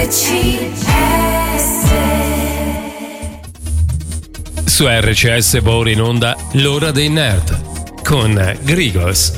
Su RCS va ora in onda l'ora dei nerd con Grigols.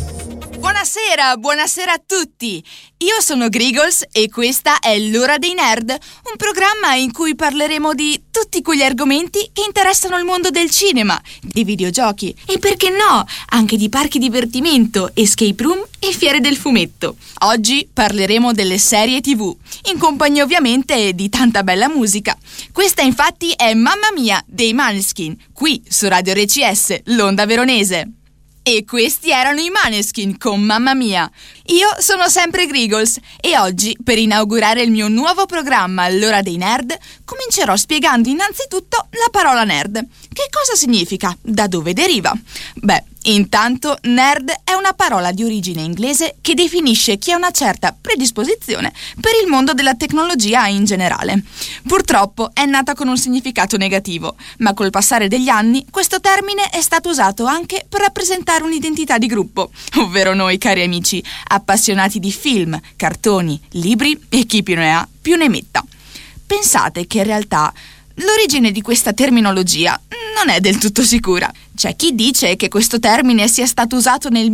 Buonasera a tutti! Io sono Grigols e questa è l'Ora dei Nerd, un programma in cui parleremo di tutti quegli argomenti che interessano il mondo del cinema, di videogiochi e, perché no, anche di parchi divertimento, escape room e fiere del fumetto. Oggi parleremo delle serie TV, in compagnia ovviamente di tanta bella musica. Questa infatti è Mamma Mia dei Måneskin, qui su Radio RCS, l'onda veronese. E questi erano i Måneskin con Mamma Mia. Io sono sempre Grigols e oggi, per inaugurare il mio nuovo programma L'Ora dei Nerd, comincerò spiegando innanzitutto la parola nerd. Che cosa significa? Da dove deriva? Beh, intanto nerd è una parola di origine inglese che definisce chi ha una certa predisposizione per il mondo della tecnologia in generale. Purtroppo è nata con un significato negativo, ma col passare degli anni questo termine è stato usato anche per rappresentare un'identità di gruppo, ovvero noi cari amici, appassionati di film, cartoni, libri e chi più ne ha più ne metta. Pensate che in realtà l'origine di questa terminologia non è del tutto sicura. C'è chi dice che questo termine sia stato usato nel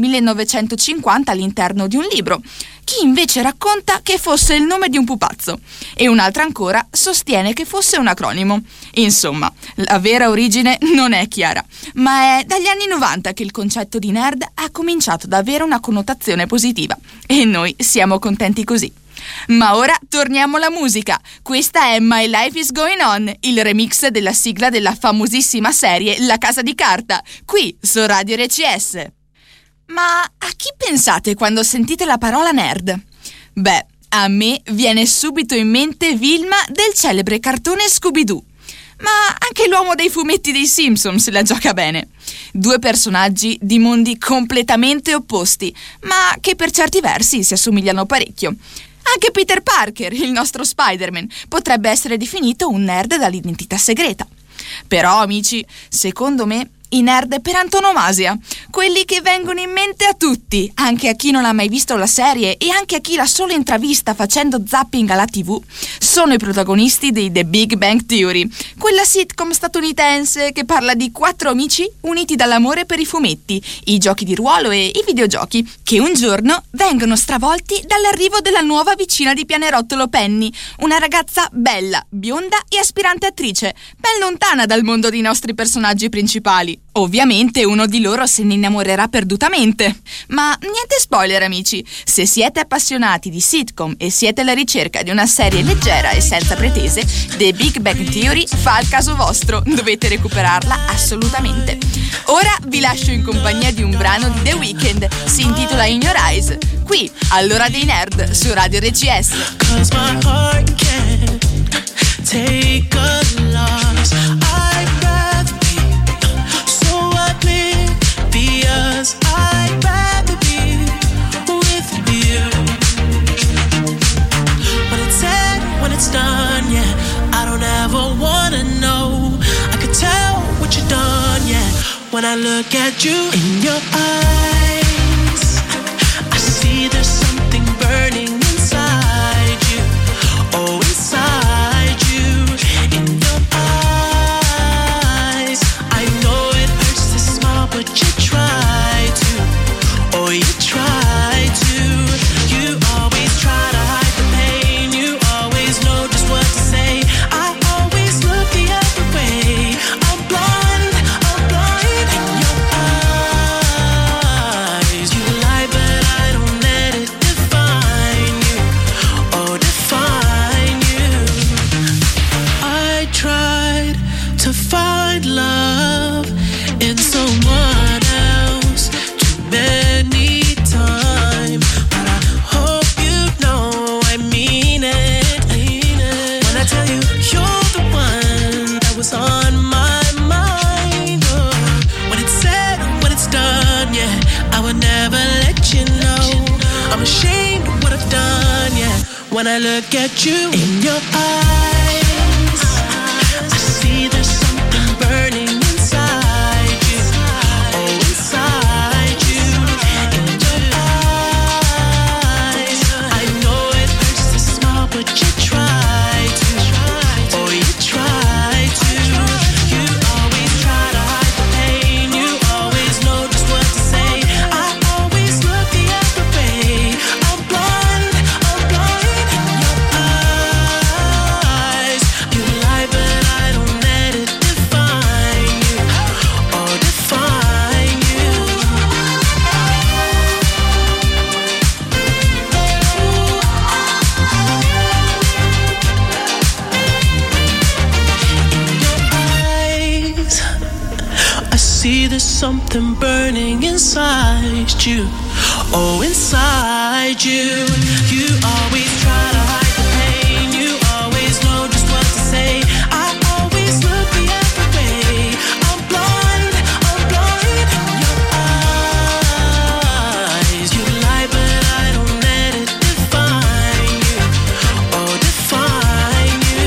1950 all'interno di un libro, chi invece racconta che fosse il nome di un pupazzo e un'altra ancora sostiene che fosse un acronimo. Insomma, la vera origine non è chiara, ma è dagli anni 90 che il concetto di nerd ha cominciato ad avere una connotazione positiva e noi siamo contenti così. Ma ora torniamo alla musica. Questa è My Life is Going On, il remix della sigla della famosissima serie La Casa di Carta, qui su Radio RCS. Ma a chi pensate quando sentite la parola nerd? Beh, a me viene subito in mente Vilma del celebre cartone Scooby-Doo. Ma anche l'uomo dei fumetti dei Simpsons la gioca bene. Due personaggi di mondi completamente opposti, ma che per certi versi si assomigliano parecchio. Anche Peter Parker, il nostro Spider-Man, potrebbe essere definito un nerd dall'identità segreta. Però, amici, secondo me, i nerd per antonomasia, quelli che vengono in mente a tutti, anche a chi non ha mai visto la serie e anche a chi l'ha solo intravista facendo zapping alla TV, sono i protagonisti di The Big Bang Theory, quella sitcom statunitense che parla di 4 amici uniti dall'amore per i fumetti, i giochi di ruolo e i videogiochi, che un giorno vengono stravolti dall'arrivo della nuova vicina di pianerottolo Penny, una ragazza bella, bionda e aspirante attrice, ben lontana dal mondo dei nostri personaggi principali. Ovviamente uno di loro se ne innamorerà perdutamente. Ma niente spoiler, amici. Se siete appassionati di sitcom e siete alla ricerca di una serie leggera e senza pretese, The Big Bang Theory fa al caso vostro. Dovete recuperarla assolutamente. Ora vi lascio in compagnia di un brano di The Weeknd. Si intitola In Your Eyes. Qui, all'Ora dei Nerd, su Radio RCS. I'd rather be with you. When it's said, when it's done, yeah, I don't ever wanna know. I could tell what you've done, yeah. When I look at you in your eyes, I see there's something burning inside you. Oh, inside you. In your eyes, I know it hurts to smile, but you try to. Oh, you try to. You always try to hide the pain. You always know just what to say. I always look the other way. I'm blind in your eyes. You lie, but I don't let it define you. Oh, define you. I tried to find love in someone else too many times, but I hope you know I mean it. When I tell you you're the one that was on my mind, oh, when it's said, when it's done, yeah, I would never let you know. I'm ashamed of what I've done, yeah. When I look at you in your eyes, I see there's something burning inside you. Oh, inside you. In your eyes, I know it hurts to smile, but you try something burning inside you. Oh, inside you. You always try to hide the pain. You always know just what to say. I always look the other way. I'm blind in your eyes. You lie, but I don't let it define you. Oh, define you.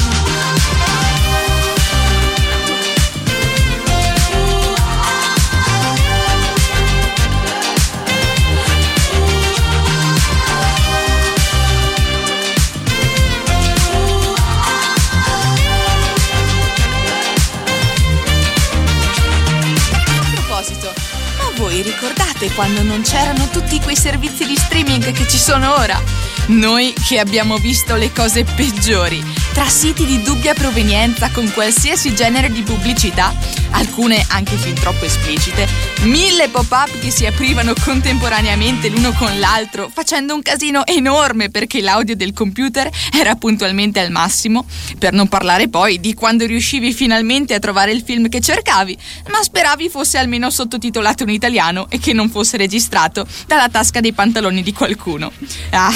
Voi ricordate quando non c'erano tutti quei servizi di streaming che ci sono ora? Noi che abbiamo visto le cose peggiori, tra siti di dubbia provenienza con qualsiasi genere di pubblicità, alcune anche fin troppo esplicite, 1000 pop-up che si aprivano contemporaneamente l'uno con l'altro, facendo un casino enorme perché l'audio del computer era puntualmente al massimo, per non parlare poi di quando riuscivi finalmente a trovare il film che cercavi, ma speravi fosse almeno sottotitolato in italiano e che non fosse registrato dalla tasca dei pantaloni di qualcuno. Ah,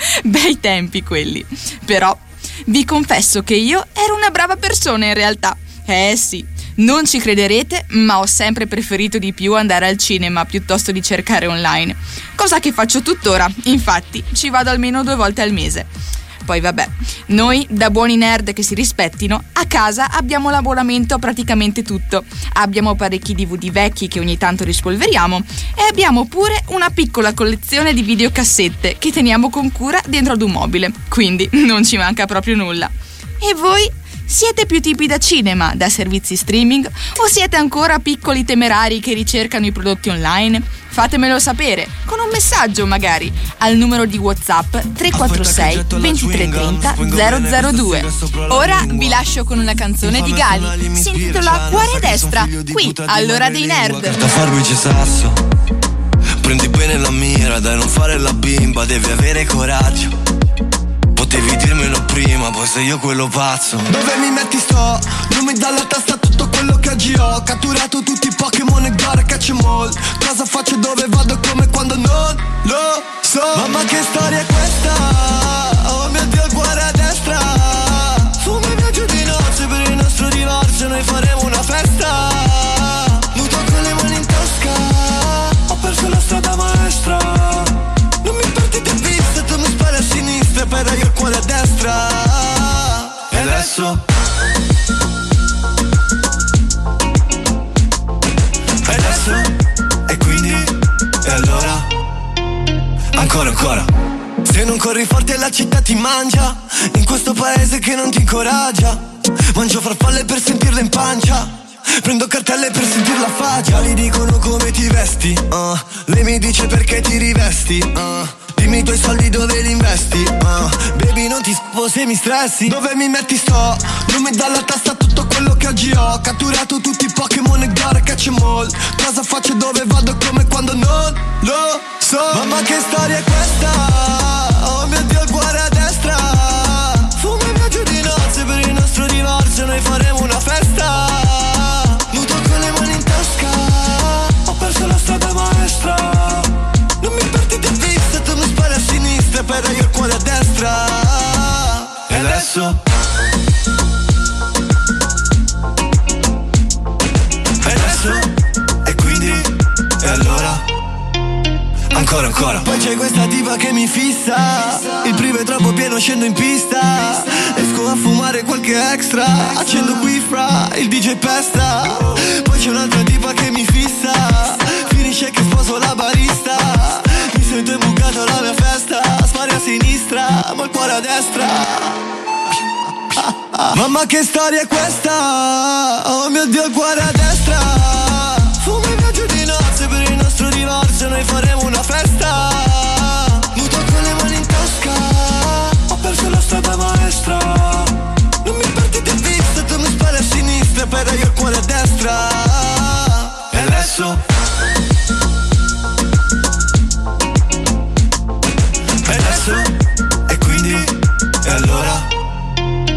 bei tempi quelli. Però vi confesso che io ero una brava persona in realtà. Sì, non ci crederete, ma ho sempre preferito di più andare al cinema piuttosto di cercare online. Cosa che faccio tuttora, infatti ci vado almeno 2 volte al mese. Poi vabbè, noi da buoni nerd che si rispettino, a casa abbiamo l'abbonamento a praticamente tutto. Abbiamo parecchi DVD vecchi che ogni tanto rispolveriamo e abbiamo pure una piccola collezione di videocassette che teniamo con cura dentro ad un mobile, quindi non ci manca proprio nulla. E voi? Siete più tipi da cinema, da servizi streaming o siete ancora piccoli temerari che ricercano i prodotti online? Fatemelo sapere, con un messaggio magari, al numero di WhatsApp 346 2330 002. Ora vi lascio con una canzone di Gali, si intitola Cuore a destra, qui all'Ora dei Nerd. Da farmici sasso, prendi bene la mira, dai non fare la bimba, devi avere coraggio. Potevi dirmelo prima, poi sei io quello pazzo. Dove mi metti sto? Non mi dà la testa tutto quello che oggi ho. Catturato tutti i Pokémon e gara catch 'em all. Cosa faccio, dove vado, come, quando non lo so. Mamma che storia è questa? Oh mio Dio, il cuore a destra. Fumo e viaggio di nozze per il nostro divorzio. Noi faremo una festa. Nudo con le mani in tasca. Ho perso la strada maestra. Non mi perdi di vista, tu mi spari a sinistra, però io il cuore a destra. E adesso? E adesso? E quindi? E allora? Ancora. Se non corri forte la città ti mangia. In questo paese che non ti incoraggia. Mangio farfalle per sentirle in pancia. Prendo cartelle per sentir la faccia. Gli dicono come ti vesti, lei mi dice perché ti rivesti, dimmi i tuoi soldi dove li investi, baby non ti spo se mi stressi. Dove mi metti sto? Non mi dà la testa tutto quello che oggi ho. Catturato tutti i Pokémon e gara catch 'em all. Cosa faccio, dove vado, come, quando non lo so. Mamma che storia è questa? Oh mio Dio, il cuore a destra. Fumo e viaggio di nozze per il nostro divorzio. Noi faremo una festa. La strada maestra. Non mi perdi di vista, tu mi spari a sinistra, però io il cuore a destra. E adesso? E adesso? E quindi? E allora? Ancora. Poi c'è questa tipa che mi fissa. Il privo è troppo pieno, scendo in pista. Esco a fumare qualche extra. Accendo qui fra, il DJ pesta. Poi c'è un'altra tipa che mi fissa. Finisce che sposo la barista. Mi sento imbucato alla mia festa. Spari a sinistra, ma il cuore a destra. Mamma che storia è questa? Oh mio Dio, il cuore a destra. Fumo e viaggio di nozze per il nostro divorzio. Noi faremo una festa. Nudo con le mani in tasca. Ho perso la strada maestra. Non mi perdi di vista, tu mi spari a sinistra, però io il cuore a destra. E adesso? E adesso? E quindi? E allora?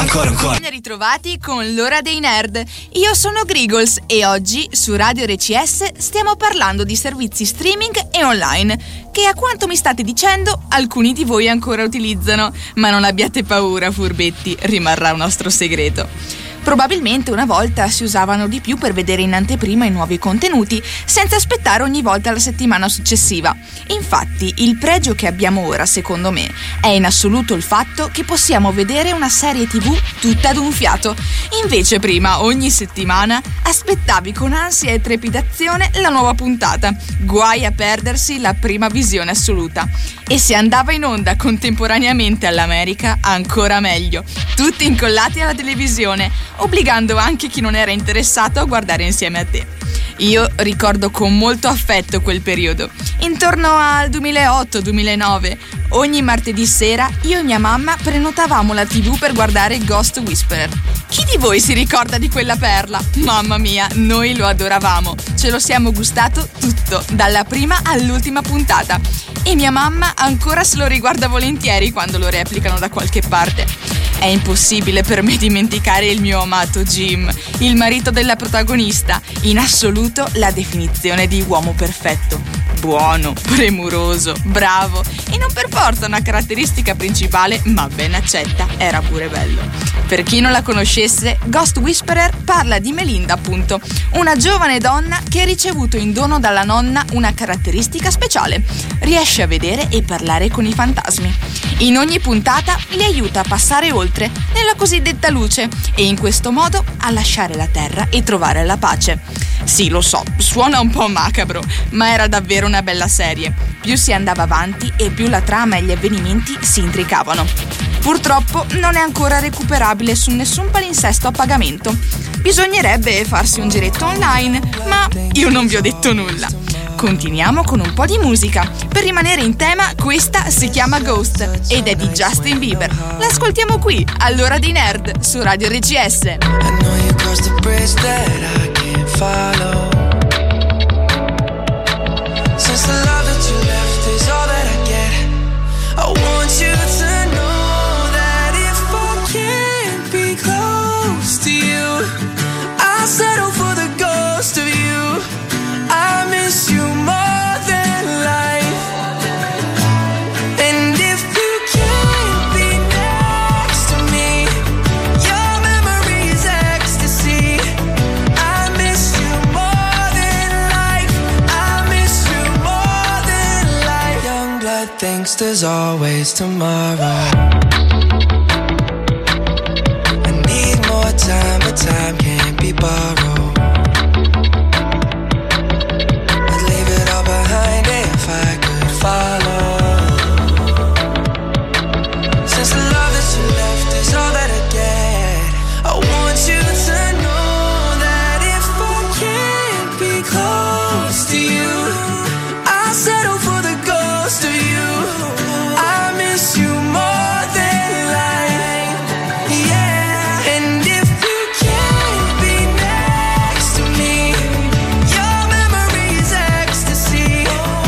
ancora. Ben ritrovati con l'ora dei nerd. Io sono Grigols e oggi su Radio RCS stiamo parlando di servizi streaming e online che, a quanto mi state dicendo, alcuni di voi ancora utilizzano. Ma non abbiate paura, furbetti, rimarrà un nostro segreto. Probabilmente una volta si usavano di più per vedere in anteprima i nuovi contenuti, senza aspettare ogni volta la settimana successiva. Infatti, il pregio che abbiamo ora, secondo me, è in assoluto il fatto che possiamo vedere una serie TV tutta ad un fiato. Invece prima, ogni settimana, aspettavi con ansia e trepidazione la nuova puntata. Guai a perdersi la prima visione assoluta. E se andava in onda contemporaneamente all'America, ancora meglio. Tutti incollati alla televisione, obbligando anche chi non era interessato a guardare insieme a te. Io ricordo con molto affetto quel periodo. Intorno al 2008-2009, ogni martedì sera io e mia mamma prenotavamo la TV per guardare Ghost Whisperer. Chi di voi si ricorda di quella perla? Mamma mia, noi lo adoravamo. Ce lo siamo gustato tutto, dalla prima all'ultima puntata. E mia mamma ancora se lo riguarda volentieri quando lo replicano da qualche parte. È impossibile per me dimenticare il mio amato Jim, il marito della protagonista, in assoluto la definizione di uomo perfetto. Buono, premuroso, bravo e non per forza una caratteristica principale, ma ben accetta, era pure bello. Per chi non la conoscesse, Ghost Whisperer parla di Melinda, appunto, una giovane donna che ha ricevuto in dono dalla nonna una caratteristica speciale: riesce a vedere e parlare con i fantasmi. In ogni puntata li aiuta a passare oltre nella cosiddetta luce e in questo modo a lasciare la terra e trovare la pace. Sì, lo so, suona un po' macabro, ma era davvero una bella serie. Più si andava avanti e più la trama e gli avvenimenti si intricavano. Purtroppo non è ancora recuperabile su nessun palinsesto a pagamento. Bisognerebbe farsi un giretto online, ma io non vi ho detto nulla. Continuiamo con un po' di musica. Per rimanere in tema, questa si chiama Ghost ed è di Justin Bieber. L'ascoltiamo qui, all'ora dei nerd, su Radio RCS. I know you crossed the bridge that I can't follow. Since the love that you left is all that I get, I want you to know that if I can't be close to you, I'll settle for the ghost of you. I miss you more than life. And if you can't be next to me, your memory is ecstasy. I miss you more than life. I miss you more than life. Young blood thinks there's always tomorrow. I need more time, but time can't be borrowed. If I could follow, since the love that you left is all that I get, I want you to know that if I can't be close to you, I'll settle for the ghost of you. I miss you more than life, yeah. And if you can't be next to me, your memory is ecstasy.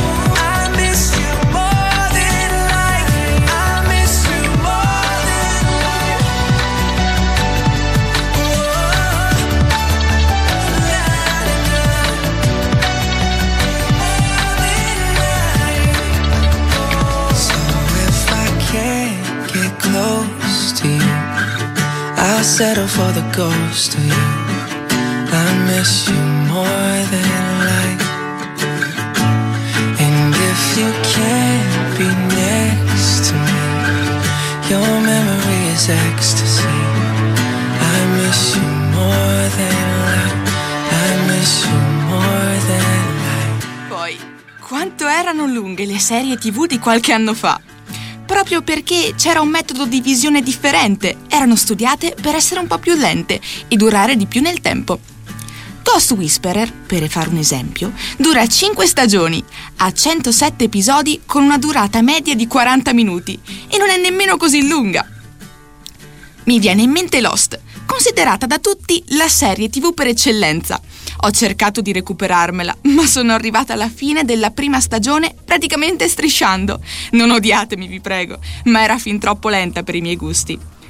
I'll settle for the ghost of you. I miss you more than life. And if you can't be next to me, your memory is ecstasy. I miss you more than life. I miss you more than life. Poi, quanto erano lunghe le serie TV di qualche anno fa? Proprio perché c'era un metodo di visione differente, erano studiate per essere un po' più lente e durare di più nel tempo. Ghost Whisperer, per fare un esempio, dura 5 stagioni, ha 107 episodi con una durata media di 40 minuti e non è nemmeno così lunga. Mi viene in mente Lost, considerata da tutti la serie TV per eccellenza. Ho cercato di recuperarmela, ma sono arrivata alla fine della prima stagione praticamente strisciando. Non odiatemi, vi prego, ma era fin troppo lenta per i miei gusti.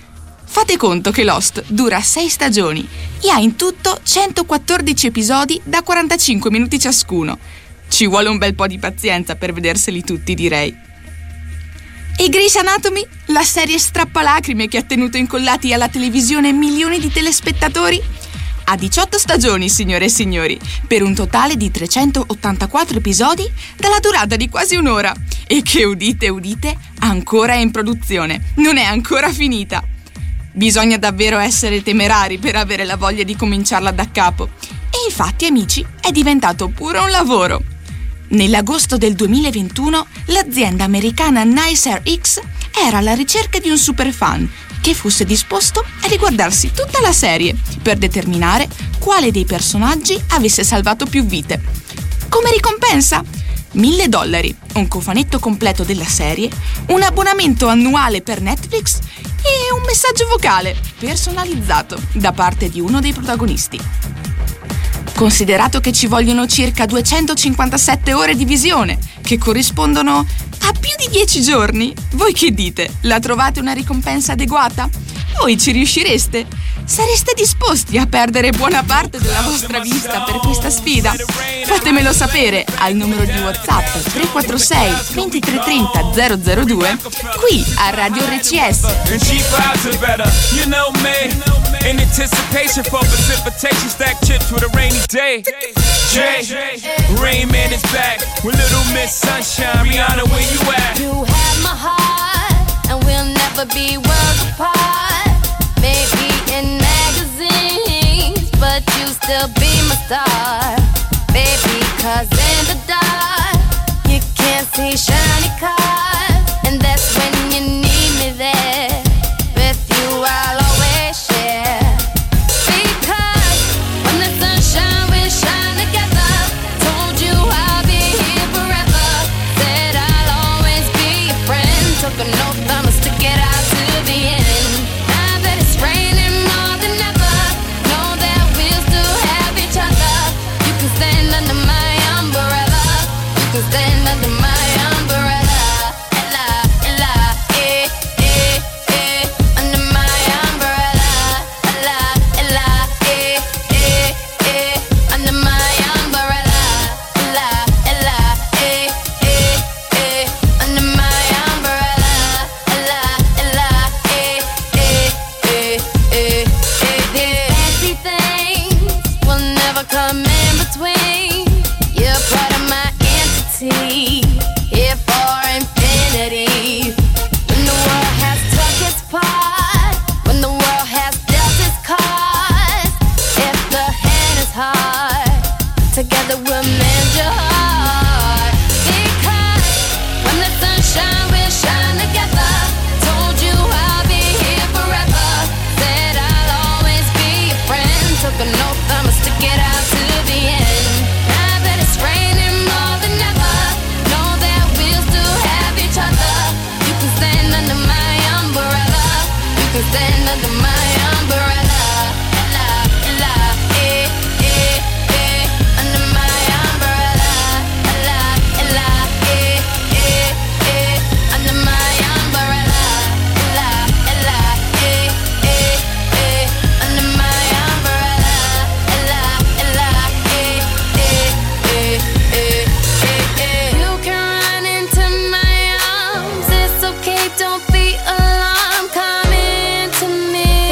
Fate conto che Lost dura 6 stagioni e ha in tutto 114 episodi da 45 minuti ciascuno. Ci vuole un bel po' di pazienza per vederseli tutti, direi. E Grey's Anatomy, la serie strappalacrime che ha tenuto incollati alla televisione milioni di telespettatori? Ha 18 stagioni, signore e signori, per un totale di 384 episodi dalla durata di quasi un'ora. E che, udite, ancora è in produzione, non è ancora finita. Bisogna davvero essere temerari per avere la voglia di cominciarla da capo. E infatti, amici, è diventato pure un lavoro. Nell'agosto del 2021, l'azienda americana Nicer X era alla ricerca di un superfan che fosse disposto a riguardarsi tutta la serie per determinare quale dei personaggi avesse salvato più vite. Come ricompensa? $1.000, un cofanetto completo della serie, un abbonamento annuale per Netflix e un messaggio vocale personalizzato da parte di uno dei protagonisti. Considerato che ci vogliono circa 257 ore di visione, che corrispondono a più di 10 giorni, voi che dite? La trovate una ricompensa adeguata? Voi ci riuscireste? Sareste disposti a perdere buona parte della vostra vista per questa sfida? Fatemelo sapere al numero di WhatsApp 346 2330 002 qui a Radio RCS. In anticipation for precipitation, stack chips with a rainy day. Jay, Rain Man is back with Little Miss Sunshine. Rihanna, where you at? You have my heart, and we'll never be worlds apart. Maybe in magazines, but you still be my star. Baby, 'cause in the dark, you can't see shiny cars. And that's when you need me there. With you, I'll always share. Because when the sunshine, we shine together. Told you I'll be here forever. Said I'll always be your friend. Took an oath, I'ma stick it out to the end. Now that it's raining more than ever, know that we'll still have each other. You can stand under my umbrella. You can stand under my umbrella. Ella, ella, under my umbrella. Ella, ella, under my umbrella. Ella, ella, under my umbrella. Ella, ella, fancy things will never come in between. You're part of my entity, here for infinity. When the world has took its part, when the world has dealt its cards, if the hand is hard, together we'll mend your heart. Because when the sunshine, we'll shine together. Told you I'll be here forever. Said I'll always be your friend. Took an oath, I'ma stick it out to the end. Now that it's raining more than ever, know that we'll still have each other. You can stand under my umbrella. You can stand under my umbrella. Ella, ella, under my umbrella. Ella, ella, under my umbrella. Ella, ella, under my umbrella. Ella, ella, you can run into my arms. It's okay, don't be alarmed. Come into me.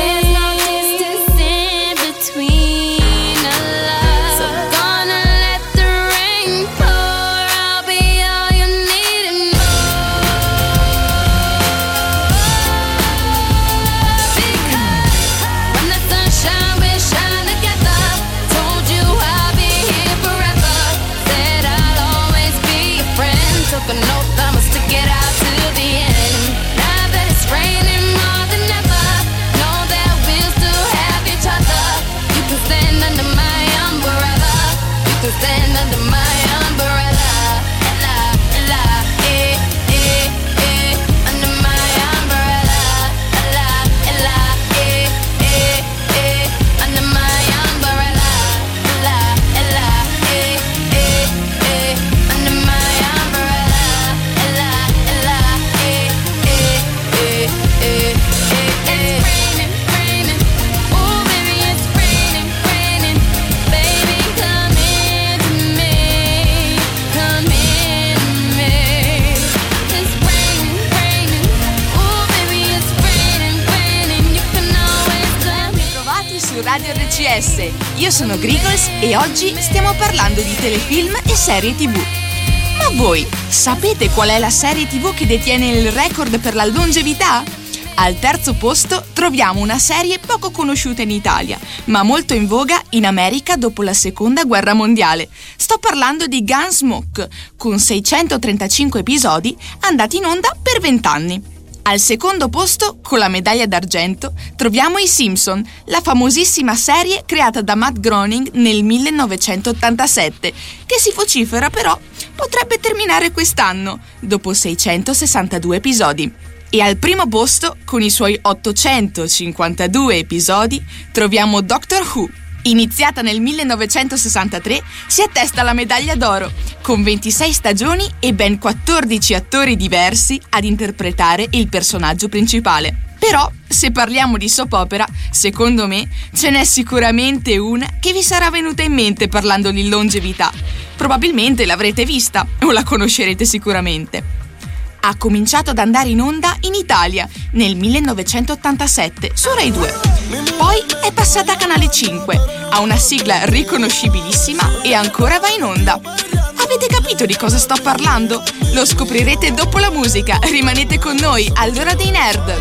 Radio RCS. Io sono Grigols e oggi stiamo parlando di telefilm e serie TV. Ma voi sapete qual è la serie TV che detiene il record per la longevità? Al terzo posto troviamo una serie poco conosciuta in Italia, ma molto in voga in America dopo la Seconda Guerra Mondiale. Sto parlando di Gunsmoke, con 635 episodi andati in onda per 20 anni. Al secondo posto, con la medaglia d'argento, troviamo i Simpson, la famosissima serie creata da Matt Groening nel 1987, che si vocifera però potrebbe terminare quest'anno, dopo 662 episodi. E al primo posto, con i suoi 852 episodi, troviamo Doctor Who. Iniziata nel 1963, si attesta la medaglia d'oro, con 26 stagioni e ben 14 attori diversi ad interpretare il personaggio principale. Però, se parliamo di soap opera, secondo me, ce n'è sicuramente una che vi sarà venuta in mente parlando di longevità. Probabilmente l'avrete vista o la conoscerete sicuramente. Ha cominciato ad andare in onda in Italia nel 1987 su Rai 2. Poi è passata a Canale 5, ha una sigla riconoscibilissima e ancora va in onda. Avete capito di cosa sto parlando? Lo scoprirete dopo la musica. Rimanete con noi all'Ora dei Nerd.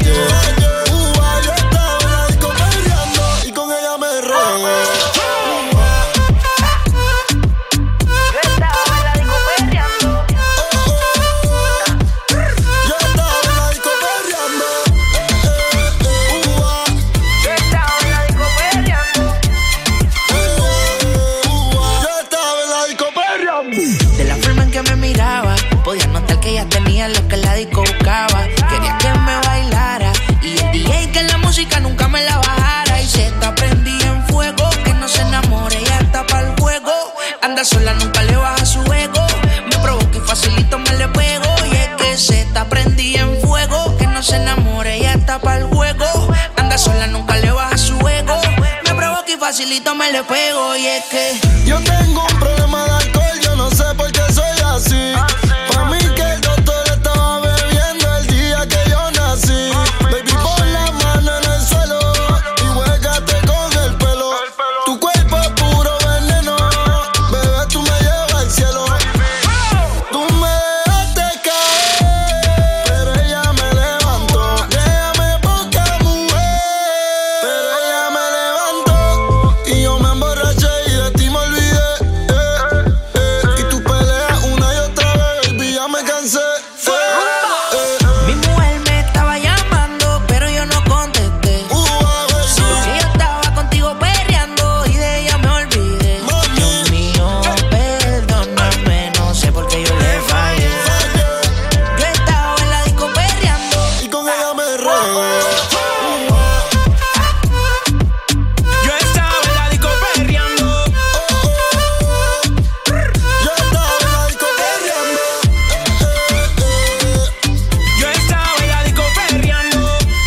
Podía notar que ella tenía lo que la disco buscaba. Quería que me bailara y el DJ que la música nunca me la bajara. Y se está prendida en fuego, que no se enamore, ella está pa'l juego. Anda sola, nunca le baja su ego. Me provoca y facilito me le pego. Y es que se está prendida en fuego, que no se enamore, ella está pa'l juego. Anda sola, nunca le baja su ego. Me provoca y facilito me le pego. Y es que yo tengo un problema de alcohol, yo no sé por qué soy así. Pa' mí que el doctor estaba bebiendo el día que yo nací. Baby, pon la mano en el suelo y huégate con el pelo. Tu cuerpo es puro veneno, bebé, tú me llevas al cielo. Tú me dejaste caer, pero ella me levantó. Déjame poca mujer, pero ella me levantó. Y yo me emborraché y de ti me olvidé. Y tú peleas una y otra vez, baby, ya me cansé. mi mujer me estaba llamando, pero yo no contesté. Porque yo estaba contigo perreando y de ella me olvidé. Dios mío, perdóname, no sé por qué yo le fallé. Yo estaba en la disco perreando. Y con ella me regué. Yo estaba en la disco perreando. Yo estaba en la disco perreando. Yo estaba en la disco perreando.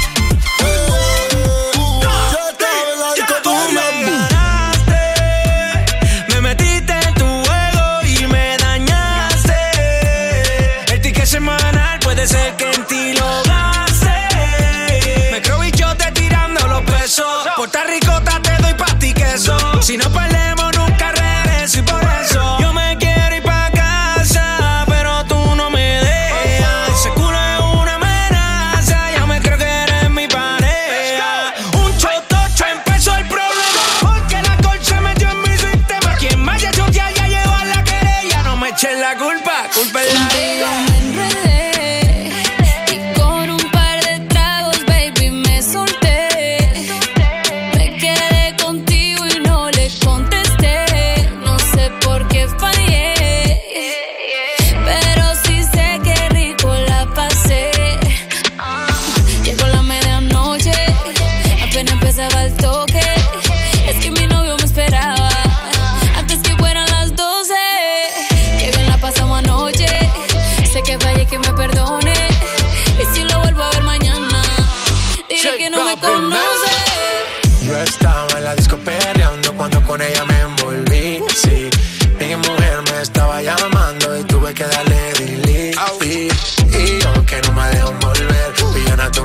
Yo estaba en la disco Tú me perreando. ganaste, me metiste en tu juego y me dañaste. El ticket semanal puede ser que en ti lo gaste. Me creo bichote tirando los pesos. Puerto Ricota te doy pa' ti queso. Si no perdemos nunca regreso y por eso yo me quiero ir pa' casa, pero tú no me dejas. Ese culo es una amenaza, ya me creo que eres mi pareja. Un chotocho empezó el problema, porque la alcohol se metió en mi sistema. Quien me haya choteado ya lleva la querella. No me echen la culpa, culpa es la de Contigo ella. me enredé y con un par de tragos, baby, me solté. Me quedé contigo y no le contesté. No sé por qué fallé, pero sí sé que rico la pasé. Llegó la medianoche, apenas empezaba el toque. Es que mi novio me esperaba antes que fueran las 12. Qué bien la pasamos anoche. Sé que fallé, que me perdone. Y si lo vuelvo a ver mañana, diré que no me conoce. Yo estaba en la disco perreando cuando con ella me envolví. Sí, mi mujer me estaba llamando y tuve que darle delete. Y yo que no me dejo envolver, villana tú me hiciste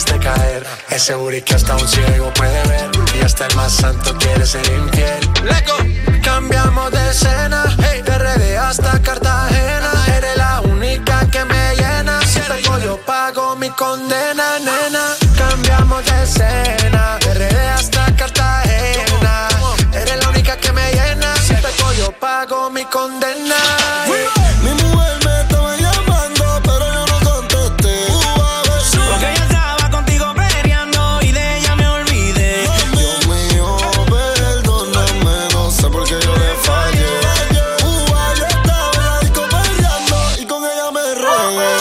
hiciste caer. Es seguro que hasta un ciego puede ver, y hasta el más santo quiere ser infiel. Lego. Cambiamos de escena, hey, de RD hasta Cartagena. Eres la única que me llena. Si peco yo pago mi condena, nena. Cambiamos de escena, de RD hasta Cartagena. Eres la única que me llena. Si peco yo pago mi condena. Mi mujer me estaba llamando, pero yo no contesté. Porque ella estaba contigo peleando y de ella me olvidé. Dios mío, perdóname, no sé por qué yo le fallé. Yo estaba en la disco peleando y con ella me regué.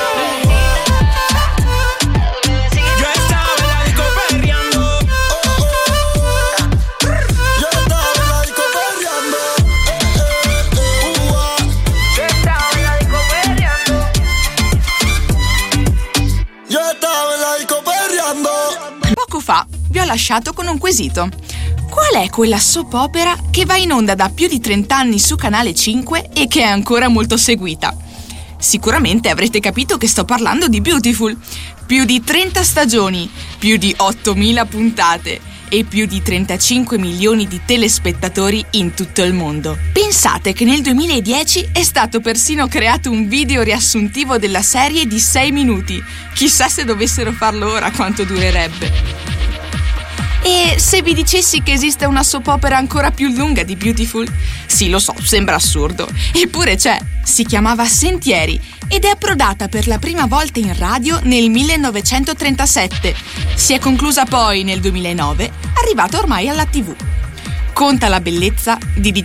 Yo estaba en la disco perreando. Yo estaba en la disco peleando. Yo estaba en la disco peleando. Poco fa vi ho lasciato con un quesito. Qual è quella soap opera che va in onda da più di 30 anni su Canale 5 e che è ancora molto seguita? Sicuramente avrete capito che sto parlando di Beautiful. Più di 30 stagioni, più di 8.000 puntate e più di 35 milioni di telespettatori in tutto il mondo. Pensate che nel 2010 è stato persino creato un video riassuntivo della serie di 6 minuti. Chissà se dovessero farlo ora quanto durerebbe. E se vi dicessi che esiste una soap opera ancora più lunga di Beautiful? Sì, lo so, sembra assurdo. Eppure c'è. Si chiamava Sentieri ed è approdata per la prima volta in radio nel 1937. Si è conclusa poi nel 2009, arrivata ormai alla TV. Conta la bellezza di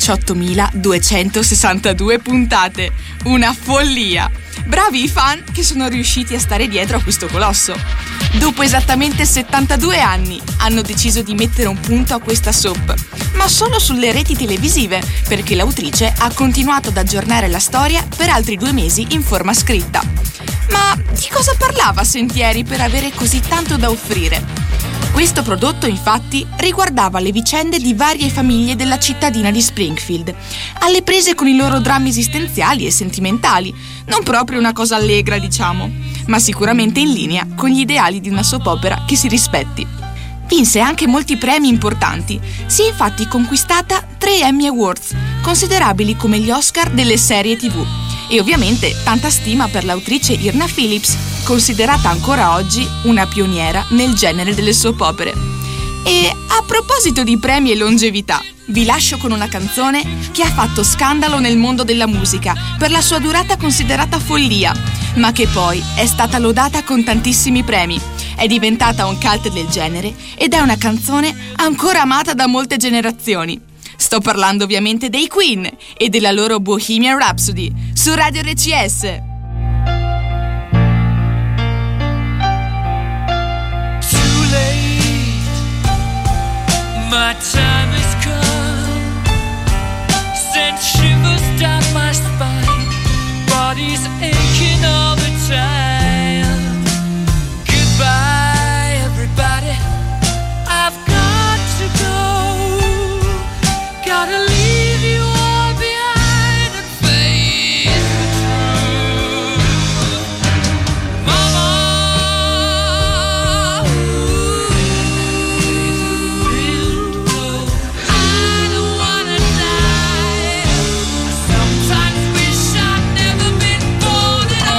18.262 puntate. Una follia! Bravi i fan che sono riusciti a stare dietro a questo colosso. Dopo esattamente 72 anni hanno deciso di mettere un punto a questa soap, ma solo sulle reti televisive, perché l'autrice ha continuato ad aggiornare la storia per altri 2 mesi in forma scritta. Ma di cosa parlava Sentieri per avere così tanto da offrire? Questo prodotto, infatti, riguardava le vicende di varie famiglie della cittadina di Springfield, alle prese con i loro drammi esistenziali e sentimentali. Non proprio una cosa allegra, diciamo, ma sicuramente in linea con gli ideali di una soap opera che si rispetti. Vinse anche molti premi importanti. Si è infatti conquistata 3 Emmy Awards, considerabili come gli Oscar delle serie TV. E ovviamente tanta stima per l'autrice Irna Phillips, considerata ancora oggi una pioniera nel genere delle soap opere. E a proposito di premi e longevità, vi lascio con una canzone che ha fatto scandalo nel mondo della musica per la sua durata considerata follia, ma che poi è stata lodata con tantissimi premi. È diventata un cult del genere ed è una canzone ancora amata da molte generazioni. Sto parlando ovviamente dei Queen e della loro Bohemian Rhapsody su Radio RCS. Too late, my time has come. Sent shivers down my spine, body's aching all the time. Goodbye, everybody, I've got to go. Gotta leave you all behind and face the truth. Mama, I don't wanna die. I sometimes wish I'd never been born at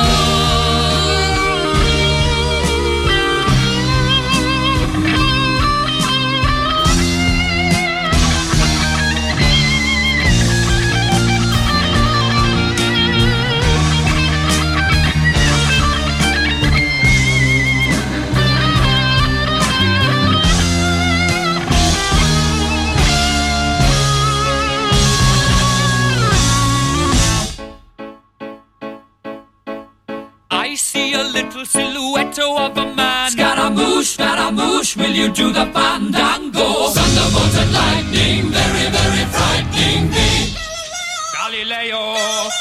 I see a little silhouette of a man. Scaramouche, will you do the fandango? Thunderbolt and lightning, very, very frightening me. Galileo,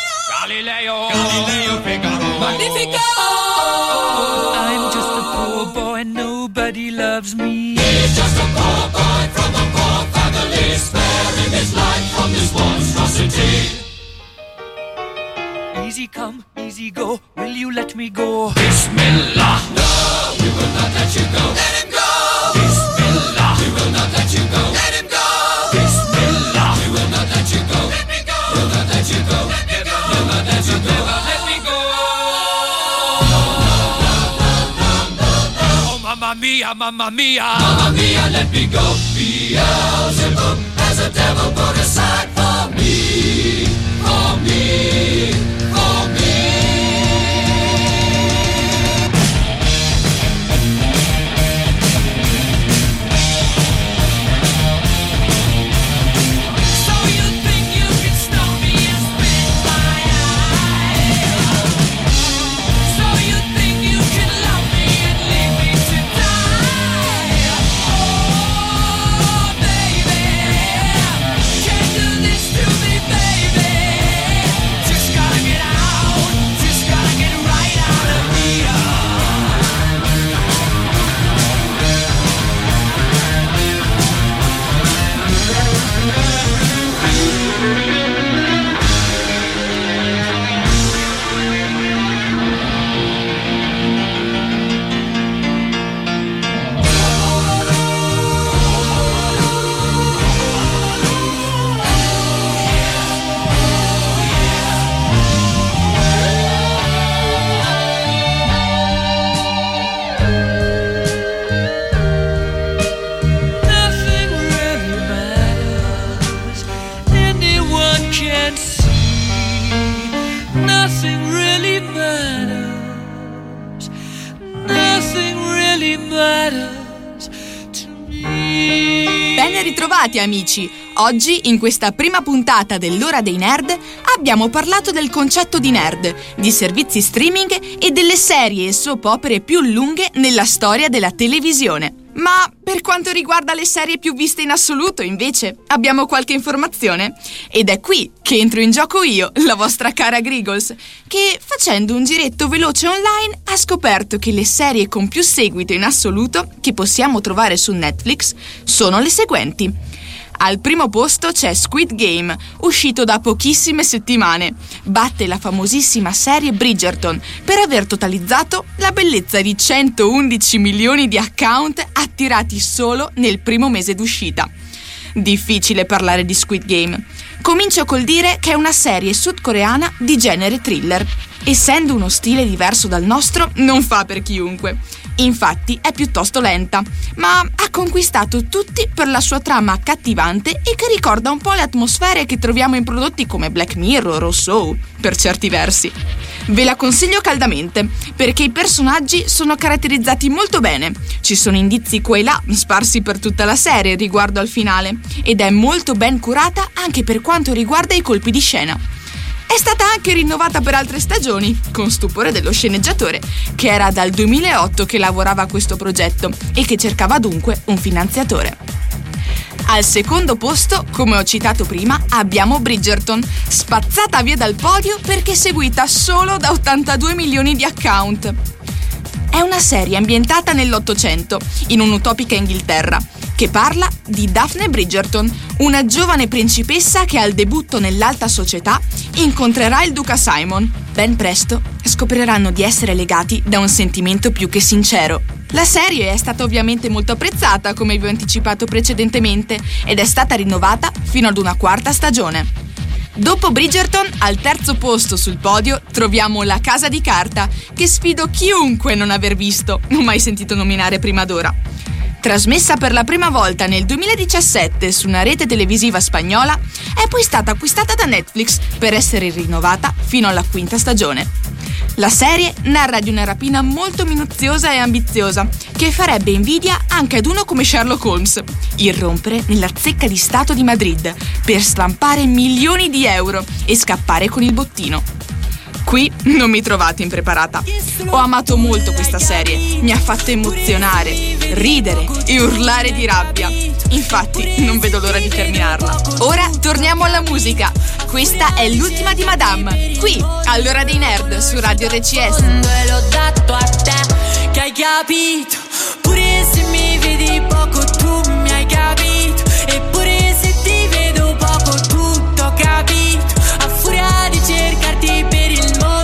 Figaro. Magnifico! I'm just a poor boy, nobody loves me. He's just a poor boy from a poor family, sparing his life from this monstrosity. He's Easy come, easy go, will you let me go? Bismillah, no, we will not let you go. Let him go. Bismillah, we will not let you go. Let him go. Bismillah, we will not let you go. Let me go. We'll not let you go. Let me go. We'll not let you go. Let me go. Oh, mamma mia, mamma mia. Mamma mia, let me go. Beelzebub has a devil put aside for me. For me. For me. Ben ritrovati amici! Oggi, in questa prima puntata dell'Ora dei Nerd, abbiamo parlato del concetto di nerd, di servizi streaming e delle serie e soap opere più lunghe nella storia della televisione. Ma per quanto riguarda le serie più viste in assoluto, invece, abbiamo qualche informazione? Ed è qui che entro in gioco io, la vostra cara Grigols, che facendo un giretto veloce online ha scoperto che le serie con più seguito in assoluto che possiamo trovare su Netflix sono le seguenti. Al primo posto c'è Squid Game, uscito da pochissime settimane. Batte la famosissima serie Bridgerton per aver totalizzato la bellezza di 111 milioni di account attirati solo nel primo mese d'uscita. Difficile parlare di Squid Game. Comincio col dire che è una serie sudcoreana di genere thriller. Essendo uno stile diverso dal nostro, non fa per chiunque. Infatti è piuttosto lenta, ma ha conquistato tutti per la sua trama accattivante e che ricorda un po' le atmosfere che troviamo in prodotti come Black Mirror o Saw, per certi versi. Ve la consiglio caldamente, perché i personaggi sono caratterizzati molto bene. Ci sono indizi qua e là sparsi per tutta la serie riguardo al finale, ed è molto ben curata anche per quanto riguarda i colpi di scena. È stata anche rinnovata per altre stagioni, con stupore dello sceneggiatore, che era dal 2008 che lavorava a questo progetto e che cercava dunque un finanziatore. Al secondo posto, come ho citato prima, abbiamo Bridgerton, spazzata via dal podio perché seguita solo da 82 milioni di account. È una serie ambientata nell'Ottocento, in un'utopica Inghilterra, che parla di Daphne Bridgerton, una giovane principessa che al debutto nell'alta società incontrerà il duca Simon. Ben presto scopriranno di essere legati da un sentimento più che sincero. La serie è stata ovviamente molto apprezzata, come vi ho anticipato precedentemente, ed è stata rinnovata fino ad una quarta stagione. Dopo Bridgerton, al terzo posto sul podio, troviamo La Casa di Carta, che sfido chiunque non aver visto o mai sentito nominare prima d'ora. Trasmessa per la prima volta nel 2017 su una rete televisiva spagnola, è poi stata acquistata da Netflix per essere rinnovata fino alla quinta stagione. La serie narra di una rapina molto minuziosa e ambiziosa, che farebbe invidia anche ad uno come Sherlock Holmes, irrompere nella zecca di Stato di Madrid per stampare milioni di euro e scappare con il bottino. Qui non mi trovate impreparata. Ho amato molto questa serie, mi ha fatto emozionare, ridere e urlare di rabbia. Infatti non vedo l'ora di terminarla. Ora torniamo alla musica. Questa è l'ultima di Madame, qui all'Ora dei Nerd su Radio RCS. Quando l'ho dato a te, che hai capito, pure se mi vedi poco tu mi hai capito, eppure se ti vedo poco tutto ho capito, a furia di cercarti per il mondo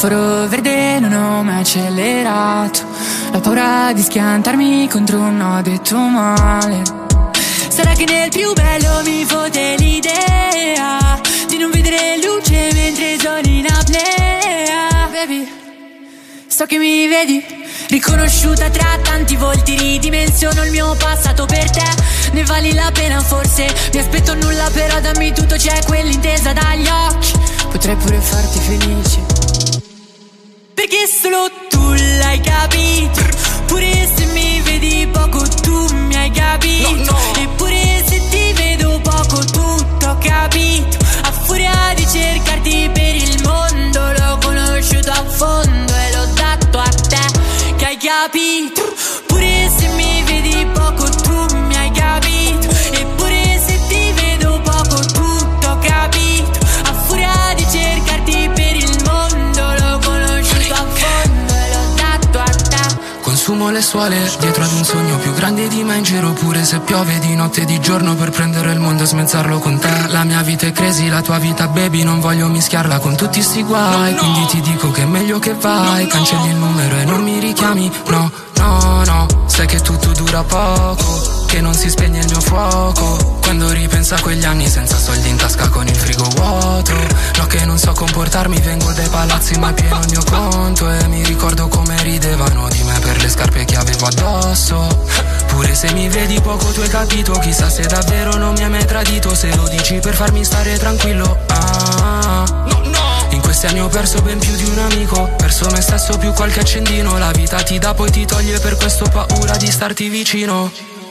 semaforo verde non ho mai accelerato. La paura di schiantarmi contro un no detto male. Sarà che nel più bello mi fotte l'idea di non vedere luce mentre sono in apnea. Baby, so che mi vedi, riconosciuta tra tanti volti, ridimensiono il mio passato per te. Ne vali la pena forse, mi aspetto nulla però dammi tutto, c'è quell'intesa dagli occhi. Potrei pure farti felice, perché solo tu l'hai capito. Pure se mi vedi poco tu mi hai capito, no. Eppure se ti vedo poco tutto ho capito. A furia di cercarti per il mondo l'ho conosciuto a fondo e l'ho dato a te, che hai capito. Pure se mi vedi poco tu mi hai capito. Eppure se ti vedo poco tutto ho capito. A furia di cercarti per il mondo l'ho conosciuto a fondo e l'ho dato a te. Consumo le suole dietro ad un sogno più grande di me, in giro pure se piove di notte e di giorno per prendere il mondo e smezzarlo con te. La mia vita è crazy, la tua vita baby, non voglio mischiarla con tutti sti guai, no. Quindi ti dico che è meglio che vai, cancelli il numero e non mi richiami, no, no, no. Sai che tutto dura poco, che non si spegne il mio fuoco. Quando ripenso a quegli anni senza soldi in tasca con il frigo vuoto. No, che non so comportarmi, vengo dai palazzi ma è pieno il mio conto. E mi ricordo come ridevano di me per le scarpe che avevo addosso. Pure se mi vedi poco tu hai capito, chissà se davvero non mi hai mai tradito. Se lo dici per farmi stare tranquillo, in questi anni ho perso ben più di un amico, perso me stesso più qualche accendino. La vita ti dà poi ti toglie, per questo ho paura di starti vicino,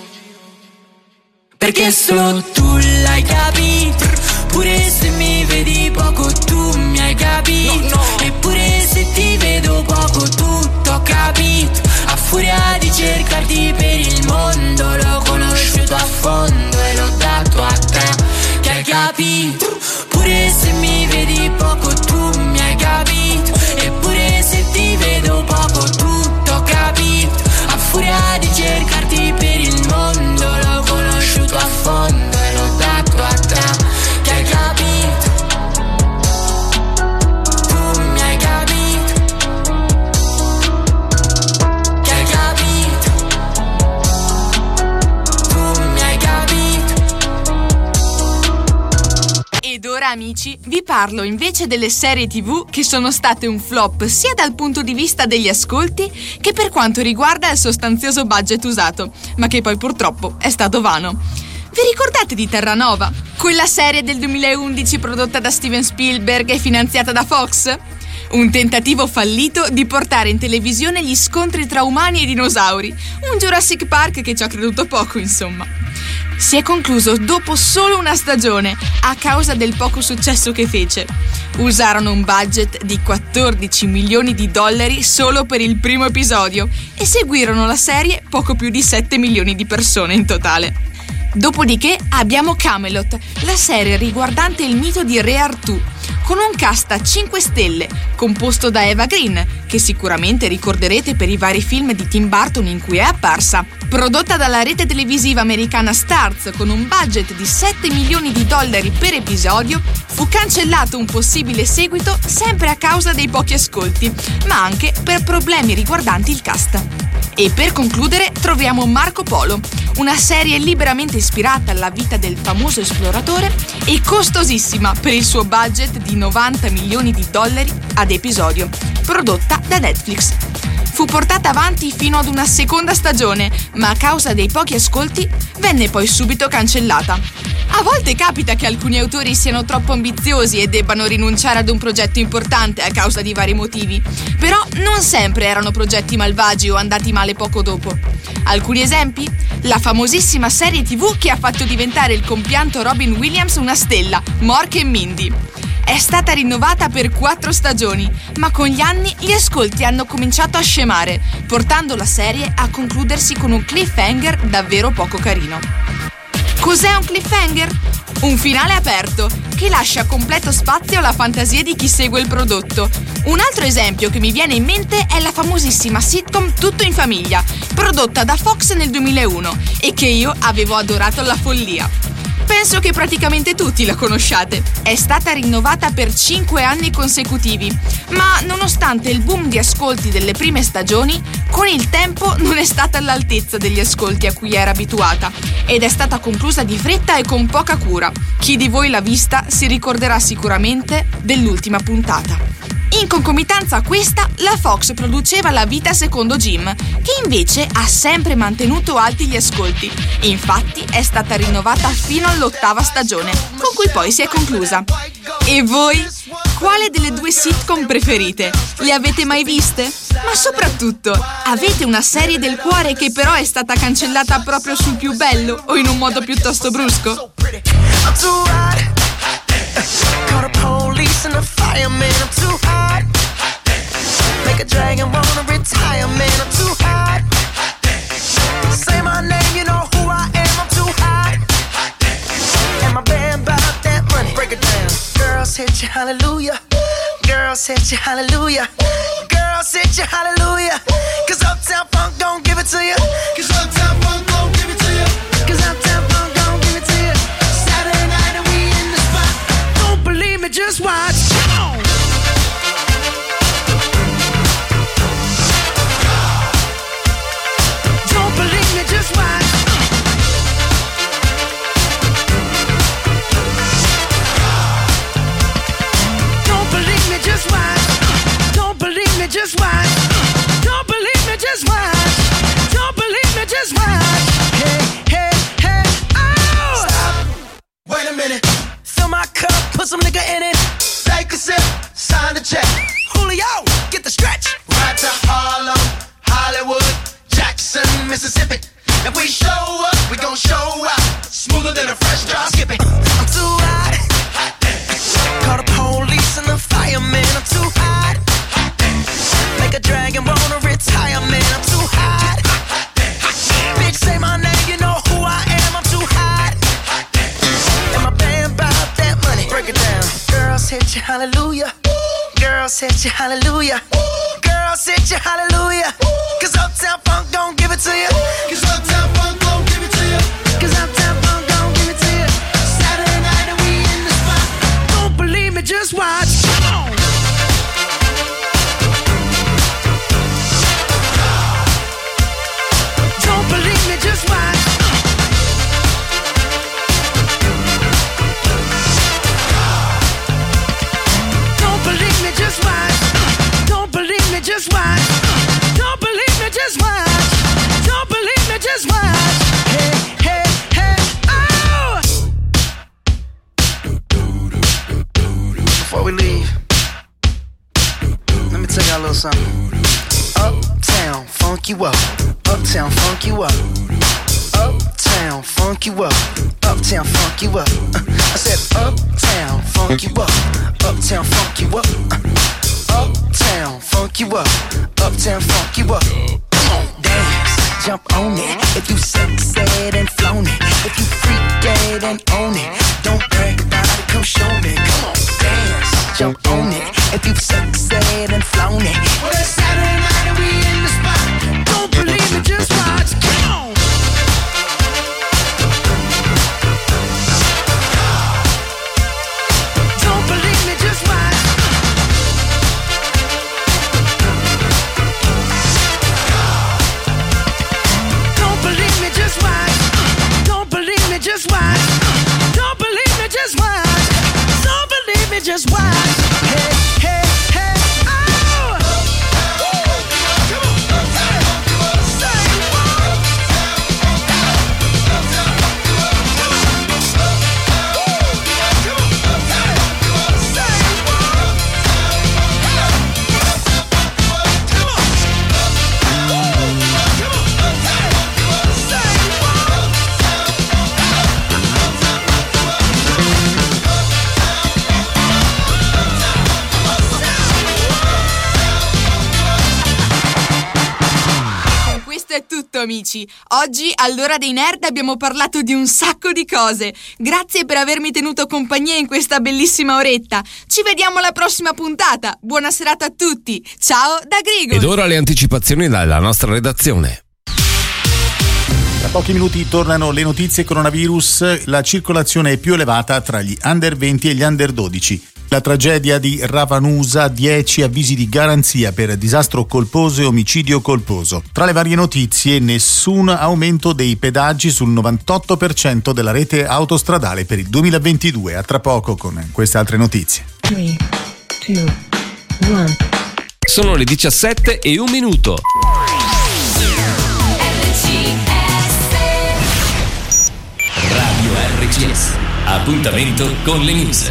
perché solo tu l'hai capito. Pure se mi vedi poco tu mi hai capito, no. Eppure se ti vedo poco tutto ho capito. A furia di cercarti per il mondo l'ho conosciuto a fondo e l'ho dato a te, che hai capito. Pure se mi vedi poco tu mi hai capito. Eppure se ti vedo poco tutto ho capito. A furia di cercarti per il mondo l'ho conosciuto a fondo e l'ho dato a te, che hai capito. Tu mi hai capito, che hai capito. Tu mi hai capito. Ed ora amici vi parlo invece delle serie TV che sono state un flop sia dal punto di vista degli ascolti che per quanto riguarda il sostanzioso budget usato, ma che poi purtroppo è stato vano. Vi ricordate di Terranova? Quella serie del 2011 prodotta da Steven Spielberg e finanziata da Fox? Un tentativo fallito di portare in televisione gli scontri tra umani e dinosauri. Un Jurassic Park che ci ha creduto poco, insomma. Si è concluso dopo solo una stagione a causa del poco successo che fece. Usarono un budget di $14 milioni solo per il primo episodio e seguirono la serie poco più di 7 milioni di persone in totale. Dopodiché abbiamo Camelot, la serie riguardante il mito di Re Artù, con un cast a 5 stelle, composto da Eva Green, che sicuramente ricorderete per i vari film di Tim Burton in cui è apparsa. Prodotta dalla rete televisiva americana Starz con un budget di $7 milioni per episodio, fu cancellato un possibile seguito sempre a causa dei pochi ascolti, ma anche per problemi riguardanti il cast. E per concludere troviamo Marco Polo, una serie liberamente ispirata alla vita del famoso esploratore e costosissima per il suo budget di $90 milioni ad episodio, prodotta da Netflix. Fu portata avanti fino ad una seconda stagione, ma a causa dei pochi ascolti venne poi subito cancellata. A volte capita che alcuni autori siano troppo ambiziosi e debbano rinunciare ad un progetto importante a causa di vari motivi, però non sempre erano progetti malvagi o andati male poco dopo. Alcuni esempi? La famosissima serie TV che ha fatto diventare il compianto Robin Williams una stella, Mork e Mindy. È stata rinnovata per 4 stagioni, ma con gli anni gli ascolti hanno cominciato a scemare, portando la serie a concludersi con un cliffhanger davvero poco carino. Cos'è un cliffhanger? Un finale aperto, che lascia completo spazio alla fantasia di chi segue il prodotto. Un altro esempio che mi viene in mente è la famosissima sitcom Tutto in famiglia, prodotta da Fox nel 2001 e che io avevo adorato alla follia. Penso che praticamente tutti la conosciate. È stata rinnovata per 5 anni consecutivi, ma nonostante il boom di ascolti delle prime stagioni, con il tempo non è stata all'altezza degli ascolti a cui era abituata ed è stata conclusa di fretta e con poca cura. Chi di voi l'ha vista si ricorderà sicuramente dell'ultima puntata. In concomitanza a questa, la Fox produceva La vita secondo Jim, che invece ha sempre mantenuto alti gli ascolti. Infatti è stata rinnovata fino all'8ª stagione, con cui poi si è conclusa. E voi? Quale delle 2 sitcom preferite? Le avete mai viste? Ma soprattutto, avete una serie del cuore che però è stata cancellata proprio sul più bello o in un modo piuttosto brusco? Call the police and the fireman, I'm too hot. Make a dragon wanna retire, man, I'm too hot. Say my name, you know who I am, I'm too hot. And my band bought that money, break it down. Girls hit you, hallelujah. Girls hit you, hallelujah. Girls hit you, hallelujah. Cause Uptown Funk don't give it to you. Cause Uptown Funk don't give it to you. Cause Uptown Funk don't give it to you. Saturday night and we in the spot. Don't believe me, just watch. Come on. Don't believe me, just watch. Don't believe me, just watch. Don't believe me, just watch. Don't believe me, just watch. Don't believe me, just watch. Hey, hey, hey, oh! Stop. Wait a minute. Fill my cup, put some nigga in it. Take a sip, sign the check. Julio, get the stretch. Right to Harlem, Hollywood, Jackson, Mississippi. If we show up, we gon' show out. Smoother than a fresh drop. Skip it. I'm too hot. Call the police and the fireman. I'm too hot. Make a dragon wanna retire, man. I'm too hot. Bitch, say my name, you know who I am. I'm too hot. And my band bought that money. Break it down. Girls hit you, hallelujah. Girls hit you, hallelujah. Girls hit you, hallelujah. Cause Uptown Funk don't give it to you. Cause Uptown Funk don't give it to you. Cause Uptown Funk don't give it to you. Saturday night and we in the spot. Don't believe me, just watch. Come on. Don't believe me, just watch. Don't believe me, just watch. Don't believe me, just watch. Don't believe me, just watch. Don't believe me, just watch. Hey, hey, hey, oh! Before we leave, let me tell y'all a little something. Uptown, funk you up. Uptown, funk you up. Uptown, funk you up. Uptown, funk you up. I said uptown, funk you up. Uptown, funk you up. Uptown, funk you up. Uptown, funk you up. Come on, dance, jump on it. If you sexed and flown it. If you freaked and own it. Don't brag about it, come show me. Come on, dance, jump on it. If you sexed and flown it. Well, it's Saturday night and we in the spot. Don't believe me, just watch. Come on. Don't believe me, just watch. Don't believe me, just watch. Don't believe me, just watch. Don't believe me, just watch. Don't believe me, just watch. Hey, hey, hey, oh! È tutto, amici. Oggi all'Ora dei Nerd abbiamo parlato di un sacco di cose. Grazie per avermi tenuto compagnia in questa bellissima oretta. Ci vediamo alla prossima puntata. Buona serata a tutti. Ciao da Grigo. Ed ora le anticipazioni dalla nostra redazione. Tra pochi minuti tornano le notizie coronavirus. La circolazione è più elevata tra gli under 20 e gli under 12. La tragedia di Ravanusa, 10 avvisi di garanzia per disastro colposo e omicidio colposo. Tra le varie notizie, nessun aumento dei pedaggi sul 98% della rete autostradale per il 2022. A tra poco con queste altre notizie. 3, 2, 1. Sono le 17 e un minuto. Radio RCS. Appuntamento con le news.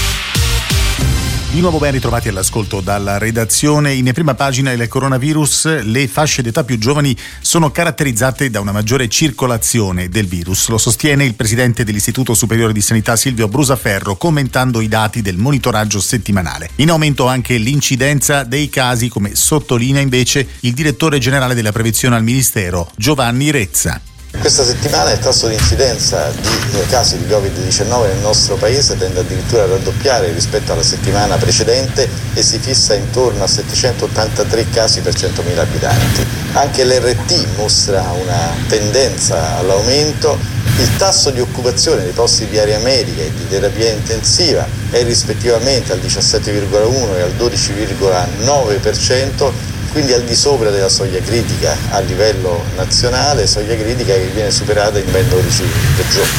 Di nuovo ben ritrovati all'ascolto dalla redazione. In prima pagina il coronavirus, le fasce d'età più giovani sono caratterizzate da una maggiore circolazione del virus. Lo sostiene il presidente dell'Istituto Superiore di Sanità Silvio Brusaferro commentando i dati del monitoraggio settimanale. In aumento anche l'incidenza dei casi, come sottolinea invece il direttore generale della prevenzione al Ministero Giovanni Rezza. Questa settimana il tasso di incidenza di casi di Covid-19 nel nostro paese tende addirittura a raddoppiare rispetto alla settimana precedente e si fissa intorno a 783 casi per 100.000 abitanti. Anche l'RT mostra una tendenza all'aumento. Il tasso di occupazione dei posti di area medica e di terapia intensiva è rispettivamente al 17,1 e al 12,9%, quindi al di sopra della soglia critica a livello nazionale, soglia critica che viene superata in ben 12 regioni.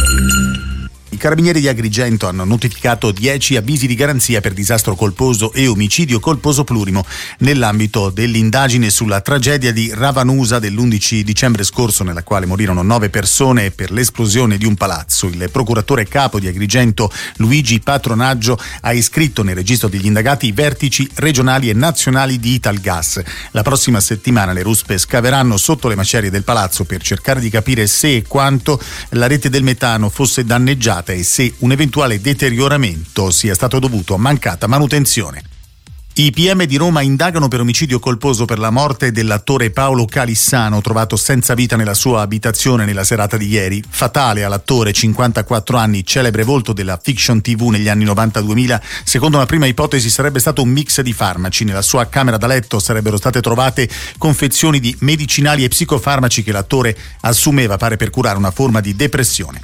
I carabinieri di Agrigento hanno notificato 10 avvisi di garanzia per disastro colposo e omicidio colposo plurimo nell'ambito dell'indagine sulla tragedia di Ravanusa dell'11 dicembre scorso, nella quale morirono 9 persone per l'esplosione di un palazzo. Il procuratore capo di Agrigento Luigi Patronaggio ha iscritto nel registro degli indagati i vertici regionali e nazionali di Italgas. La prossima settimana le ruspe scaveranno sotto le macerie del palazzo per cercare di capire se e quanto la rete del metano fosse danneggiata e se un eventuale deterioramento sia stato dovuto a mancata manutenzione. I PM di Roma indagano per omicidio colposo per la morte dell'attore Paolo Calissano, trovato senza vita nella sua abitazione nella serata di ieri. Fatale all'attore, 54 anni, celebre volto della fiction TV negli anni 90-2000. Secondo una prima ipotesi sarebbe stato un mix di farmaci. Nella sua camera da letto sarebbero state trovate confezioni di medicinali e psicofarmaci che l'attore assumeva, pare per curare una forma di depressione.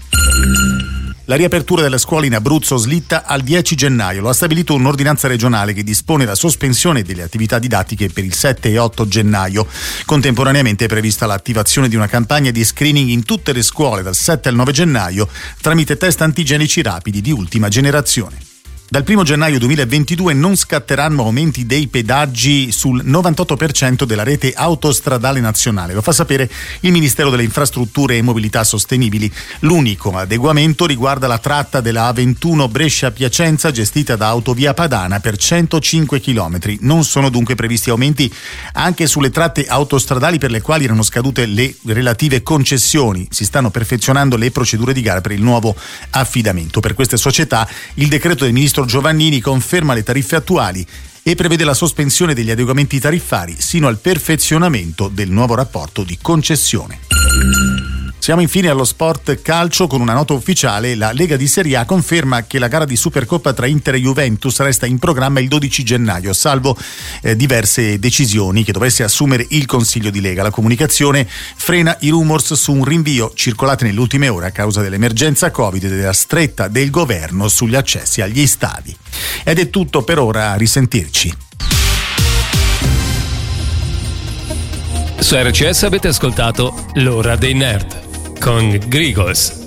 La riapertura delle scuole in Abruzzo slitta al 10 gennaio. Lo ha stabilito un'ordinanza regionale che dispone la sospensione delle attività didattiche per il 7 e 8 gennaio. Contemporaneamente è prevista l'attivazione di una campagna di screening in tutte le scuole dal 7 al 9 gennaio tramite test antigenici rapidi di ultima generazione. Dal 1 gennaio 2022 non scatteranno aumenti dei pedaggi sul 98% della rete autostradale nazionale. Lo fa sapere il Ministero delle Infrastrutture e Mobilità Sostenibili. L'unico adeguamento riguarda la tratta della A21 Brescia-Piacenza gestita da Autovia Padana per 105 km. Non sono dunque previsti aumenti anche sulle tratte autostradali per le quali erano scadute le relative concessioni. Si stanno perfezionando le procedure di gara per il nuovo affidamento. Per queste società il decreto del Ministro Giovannini conferma le tariffe attuali e prevede la sospensione degli adeguamenti tariffari sino al perfezionamento del nuovo rapporto di concessione. Siamo infine allo sport calcio con una nota ufficiale. La Lega di Serie A conferma che la gara di Supercoppa tra Inter e Juventus resta in programma il 12 gennaio, salvo diverse decisioni che dovesse assumere il Consiglio di Lega. La comunicazione frena i rumors su un rinvio circolati nelle ultime ore a causa dell'emergenza Covid e della stretta del governo sugli accessi agli stadi. Ed è tutto per ora, a risentirci. Su RCS avete ascoltato L'Ora dei Nerd con Grigos.